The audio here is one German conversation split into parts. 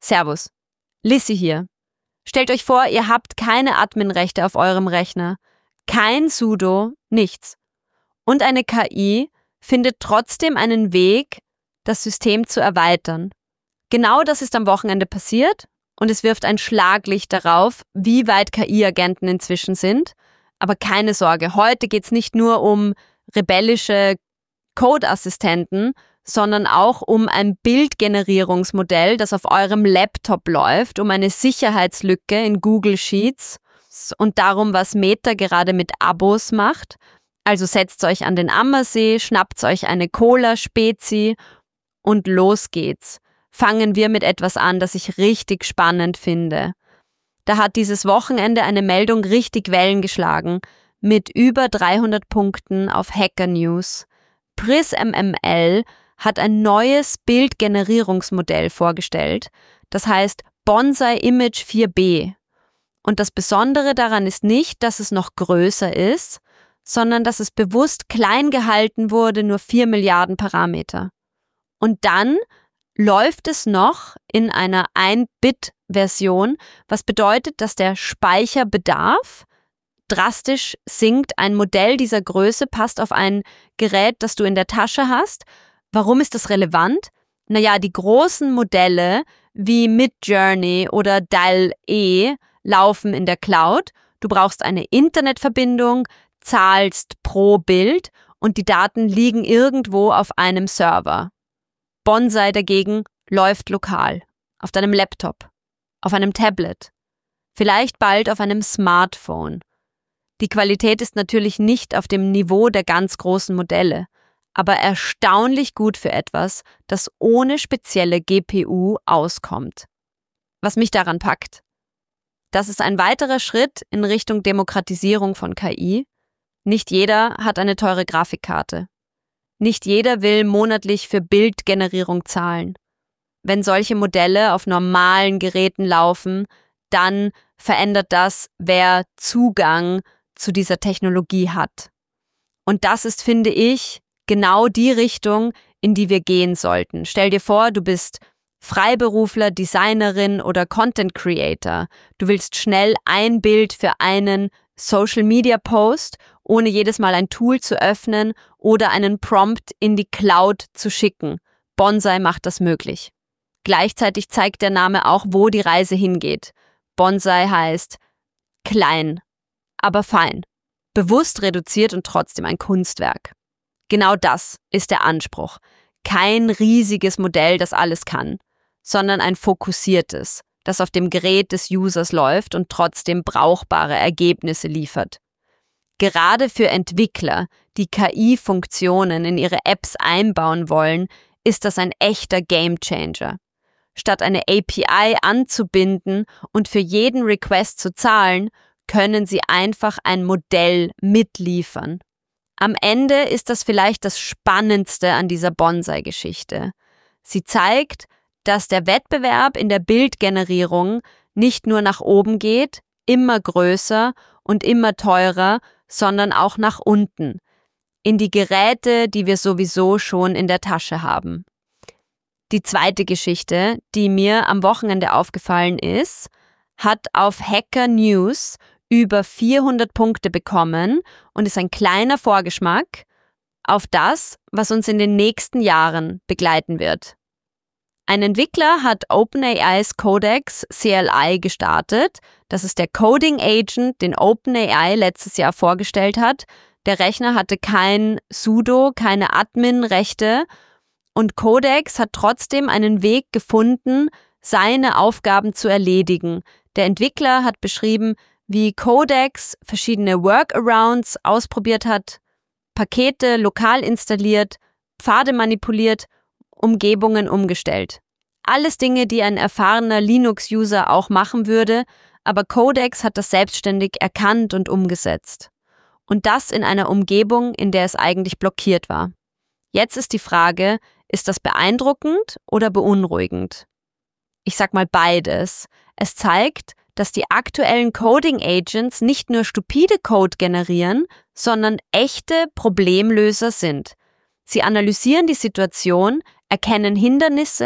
Servus, Lissi hier. Stellt euch vor, ihr habt keine Adminrechte auf eurem Rechner, kein Sudo, nichts. Und eine KI findet trotzdem einen Weg, das System zu erweitern. Genau das ist am Wochenende passiert und es wirft ein Schlaglicht darauf, wie weit KI-Agenten inzwischen sind. Aber keine Sorge, heute geht es nicht nur um rebellische Code-Assistenten, sondern auch um ein Bildgenerierungsmodell, das auf eurem Laptop läuft, um eine Sicherheitslücke in Google Sheets und darum, was Meta gerade mit Abos macht. Also setzt euch an den Ammersee, schnappt euch eine Cola-Spezi und los geht's. Fangen wir mit etwas an, das ich richtig spannend finde. Da hat dieses Wochenende eine Meldung richtig Wellen geschlagen, mit über 300 Punkten auf Hacker News. PrismML hat ein neues Bildgenerierungsmodell vorgestellt, das heißt Bonsai Image 4b. Und das Besondere daran ist nicht, dass es noch größer ist, sondern dass es bewusst klein gehalten wurde, nur 4 Milliarden Parameter. Und dann läuft es noch in einer 1-Bit-Version, was bedeutet, dass der Speicherbedarf drastisch sinkt. Ein Modell dieser Größe passt auf ein Gerät, das du in der Tasche hast. Warum ist das relevant? Naja, die großen Modelle wie Midjourney oder DALL-E laufen in der Cloud. Du brauchst eine Internetverbindung, zahlst pro Bild und die Daten liegen irgendwo auf einem Server. Bonsai dagegen läuft lokal, auf deinem Laptop, auf einem Tablet, vielleicht bald auf einem Smartphone. Die Qualität ist natürlich nicht auf dem Niveau der ganz großen Modelle, aber erstaunlich gut für etwas, das ohne spezielle GPU auskommt. Was mich daran packt: Das ist ein weiterer Schritt in Richtung Demokratisierung von KI. Nicht jeder hat eine teure Grafikkarte. Nicht jeder will monatlich für Bildgenerierung zahlen. Wenn solche Modelle auf normalen Geräten laufen, dann verändert das, wer Zugang zu dieser Technologie hat. Und das ist, finde ich, genau die Richtung, in die wir gehen sollten. Stell dir vor, du bist Freiberufler, Designerin oder Content Creator. Du willst schnell ein Bild für einen Social-Media-Post, ohne jedes Mal ein Tool zu öffnen oder einen Prompt in die Cloud zu schicken. Bonsai macht das möglich. Gleichzeitig zeigt der Name auch, wo die Reise hingeht. Bonsai heißt klein, aber fein, bewusst reduziert und trotzdem ein Kunstwerk. Genau das ist der Anspruch. Kein riesiges Modell, das alles kann, sondern ein fokussiertes, das auf dem Gerät des Users läuft und trotzdem brauchbare Ergebnisse liefert. Gerade für Entwickler, die KI-Funktionen in ihre Apps einbauen wollen, ist das ein echter Gamechanger. Statt eine API anzubinden und für jeden Request zu zahlen, können sie einfach ein Modell mitliefern. Am Ende ist das vielleicht das Spannendste an dieser Bonsai-Geschichte. Sie zeigt, dass der Wettbewerb in der Bildgenerierung nicht nur nach oben geht, immer größer und immer teurer, sondern auch nach unten, in die Geräte, die wir sowieso schon in der Tasche haben. Die zweite Geschichte, die mir am Wochenende aufgefallen ist, hat auf Hacker News über 400 Punkte bekommen und ist ein kleiner Vorgeschmack auf das, was uns in den nächsten Jahren begleiten wird. Ein Entwickler hat OpenAI's Codex CLI gestartet. Das ist der Coding Agent, den OpenAI letztes Jahr vorgestellt hat. Der Rechner hatte kein Sudo, keine Admin-Rechte und Codex hat trotzdem einen Weg gefunden, seine Aufgaben zu erledigen. Der Entwickler hat beschrieben, wie Codex verschiedene Workarounds ausprobiert hat, Pakete lokal installiert, Pfade manipuliert, Umgebungen umgestellt. Alles Dinge, die ein erfahrener Linux-User auch machen würde, aber Codex hat das selbstständig erkannt und umgesetzt. Und das in einer Umgebung, in der es eigentlich blockiert war. Jetzt ist die Frage, ist das beeindruckend oder beunruhigend? Ich sag mal beides. Es zeigt, dass die aktuellen Coding Agents nicht nur stupide Code generieren, sondern echte Problemlöser sind. Sie analysieren die Situation, erkennen Hindernisse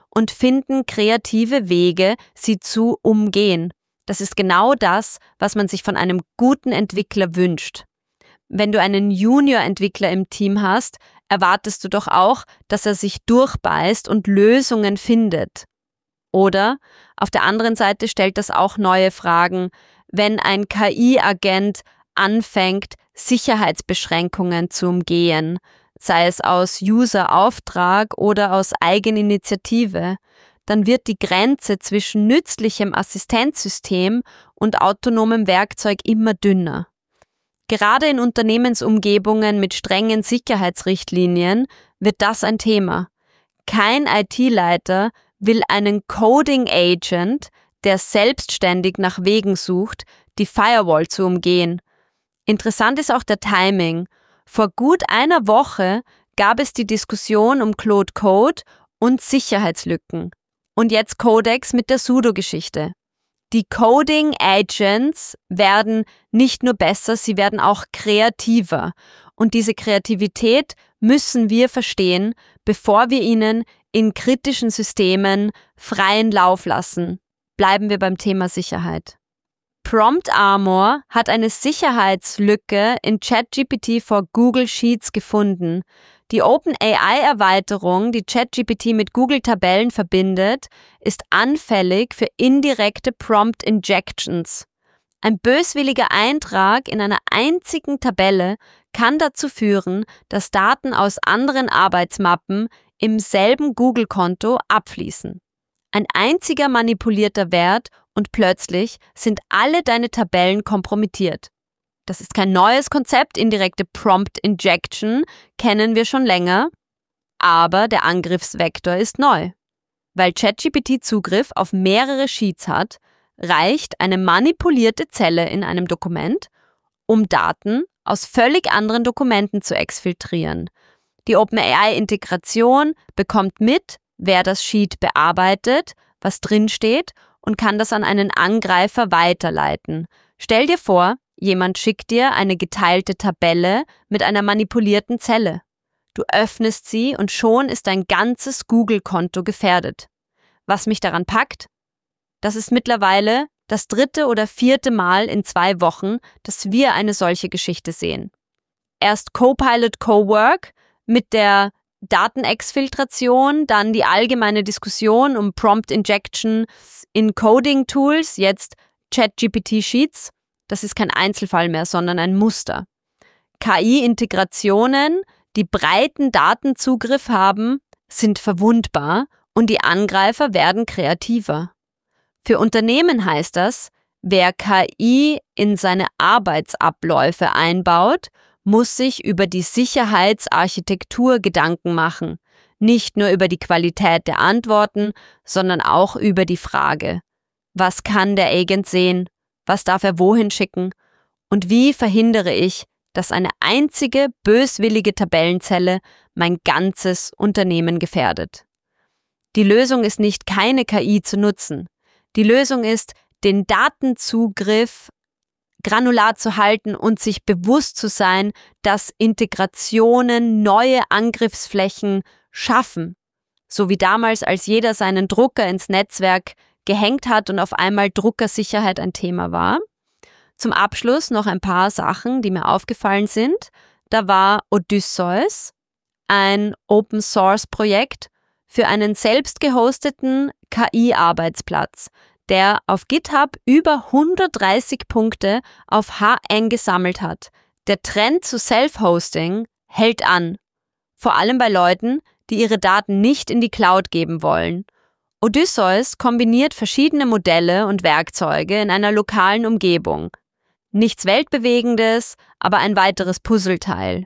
und finden kreative Wege, sie zu umgehen. Das ist genau das, was man sich von einem guten Entwickler wünscht. Wenn du einen Junior-Entwickler im Team hast, erwartest du doch auch, dass er sich durchbeißt und Lösungen findet. Oder auf der anderen Seite stellt das auch neue Fragen, wenn ein KI-Agent anfängt, Sicherheitsbeschränkungen zu umgehen, sei es aus User-Auftrag oder aus Eigeninitiative, dann wird die Grenze zwischen nützlichem Assistenzsystem und autonomem Werkzeug immer dünner. Gerade in Unternehmensumgebungen mit strengen Sicherheitsrichtlinien wird das ein Thema. Kein IT-Leiter will einen Coding Agent, der selbstständig nach Wegen sucht, die Firewall zu umgehen. Interessant ist auch der Timing. Vor gut einer Woche gab es die Diskussion um Claude Code und Sicherheitslücken. Und jetzt Codex mit der Sudo-Geschichte. Die Coding Agents werden nicht nur besser, sie werden auch kreativer. Und diese Kreativität müssen wir verstehen, bevor wir ihnen in kritischen Systemen freien Lauf lassen. Bleiben wir beim Thema Sicherheit. Prompt Armor hat eine Sicherheitslücke in ChatGPT vor Google Sheets gefunden. Die OpenAI-Erweiterung, die ChatGPT mit Google-Tabellen verbindet, ist anfällig für indirekte Prompt Injections. Ein böswilliger Eintrag in einer einzigen Tabelle kann dazu führen, dass Daten aus anderen Arbeitsmappen im selben Google-Konto abfließen. Ein einziger manipulierter Wert und plötzlich sind alle deine Tabellen kompromittiert. Das ist kein neues Konzept, indirekte Prompt Injection kennen wir schon länger, aber der Angriffsvektor ist neu. Weil ChatGPT Zugriff auf mehrere Sheets hat, reicht eine manipulierte Zelle in einem Dokument, um Daten aus völlig anderen Dokumenten zu exfiltrieren. Die OpenAI-Integration bekommt mit, wer das Sheet bearbeitet, was drinsteht und kann das an einen Angreifer weiterleiten. Stell dir vor, jemand schickt dir eine geteilte Tabelle mit einer manipulierten Zelle. Du öffnest sie und schon ist dein ganzes Google-Konto gefährdet. Was mich daran packt? Das ist mittlerweile das 3. oder 4. Mal in 2 Wochen, dass wir eine solche Geschichte sehen. Erst Copilot Cowork mit der Datenexfiltration, dann die allgemeine Diskussion um Prompt Injection in Coding-Tools, jetzt ChatGPT-Sheets. Das ist kein Einzelfall mehr, sondern ein Muster. KI-Integrationen, die breiten Datenzugriff haben, sind verwundbar und die Angreifer werden kreativer. Für Unternehmen heißt das, wer KI in seine Arbeitsabläufe einbaut, muss sich über die Sicherheitsarchitektur Gedanken machen. Nicht nur über die Qualität der Antworten, sondern auch über die Frage: Was kann der Agent sehen? Was darf er wohin schicken? Und wie verhindere ich, dass eine einzige böswillige Tabellenzelle mein ganzes Unternehmen gefährdet? Die Lösung ist nicht, keine KI zu nutzen. Die Lösung ist, den Datenzugriff granular zu halten und sich bewusst zu sein, dass Integrationen neue Angriffsflächen schaffen. So wie damals, als jeder seinen Drucker ins Netzwerk gehängt hat und auf einmal Druckersicherheit ein Thema war. Zum Abschluss noch ein paar Sachen, die mir aufgefallen sind. Da war Odysseus, ein Open-Source-Projekt für einen selbst gehosteten KI-Arbeitsplatz, der auf GitHub über 130 Punkte auf HN gesammelt hat. Der Trend zu Self-Hosting hält an, vor allem bei Leuten, die ihre Daten nicht in die Cloud geben wollen. Odysseus kombiniert verschiedene Modelle und Werkzeuge in einer lokalen Umgebung. Nichts Weltbewegendes, aber ein weiteres Puzzleteil.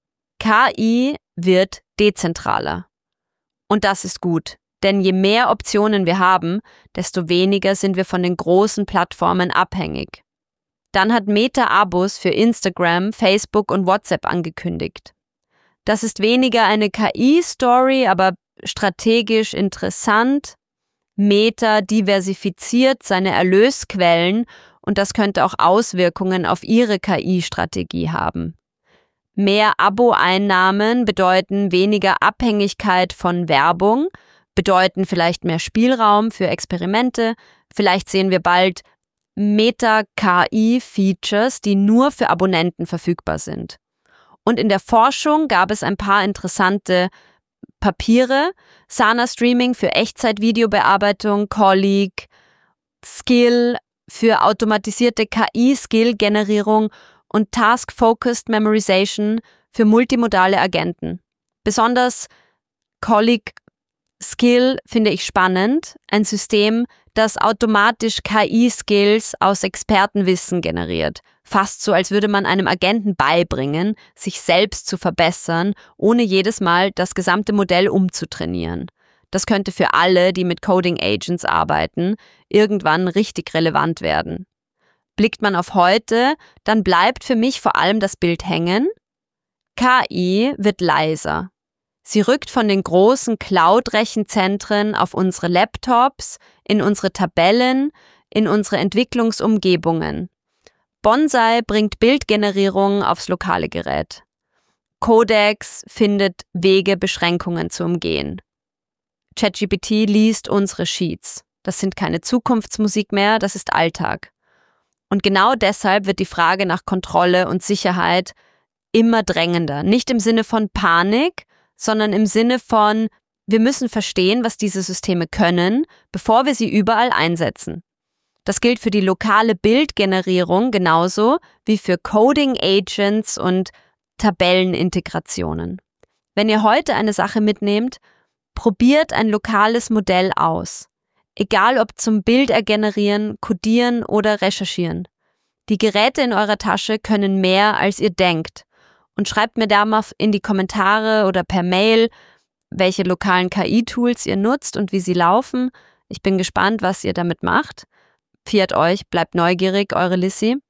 KI wird dezentraler. Und das ist gut, denn je mehr Optionen wir haben, desto weniger sind wir von den großen Plattformen abhängig. Dann hat Meta Abos für Instagram, Facebook und WhatsApp angekündigt. Das ist weniger eine KI-Story, aber strategisch interessant. Meta diversifiziert seine Erlösquellen und das könnte auch Auswirkungen auf ihre KI-Strategie haben. Mehr Abo-Einnahmen bedeuten weniger Abhängigkeit von Werbung. bedeuten vielleicht mehr Spielraum für Experimente. Vielleicht sehen wir bald Meta-KI-Features, die nur für Abonnenten verfügbar sind. Und in der Forschung gab es ein paar interessante Papiere. Sana Streaming für Echtzeit-Videobearbeitung, Colleague, Skill für automatisierte KI-Skill-Generierung und Task-Focused Memorization für multimodale Agenten. Besonders Colleague Skill finde ich spannend, ein System, das automatisch KI-Skills aus Expertenwissen generiert. Fast so, als würde man einem Agenten beibringen, sich selbst zu verbessern, ohne jedes Mal das gesamte Modell umzutrainieren. Das könnte für alle, die mit Coding Agents arbeiten, irgendwann richtig relevant werden. Blickt man auf heute, dann bleibt für mich vor allem das Bild hängen. KI wird leiser. Sie rückt von den großen Cloud-Rechenzentren auf unsere Laptops, in unsere Tabellen, in unsere Entwicklungsumgebungen. Bonsai bringt Bildgenerierung aufs lokale Gerät. Codex findet Wege, Beschränkungen zu umgehen. ChatGPT liest unsere Sheets. Das sind keine Zukunftsmusik mehr, das ist Alltag. Und genau deshalb wird die Frage nach Kontrolle und Sicherheit immer drängender. Nicht im Sinne von Panik, sondern im Sinne von, wir müssen verstehen, was diese Systeme können, bevor wir sie überall einsetzen. Das gilt für die lokale Bildgenerierung genauso wie für Coding Agents und Tabellenintegrationen. Wenn ihr heute eine Sache mitnehmt, probiert ein lokales Modell aus. Egal ob zum Bildergenerieren, Codieren oder Recherchieren. Die Geräte in eurer Tasche können mehr, als ihr denkt. Und schreibt mir da mal in die Kommentare oder per Mail, welche lokalen KI-Tools ihr nutzt und wie sie laufen. Ich bin gespannt, was ihr damit macht. Fiat euch, bleibt neugierig, eure Lissy.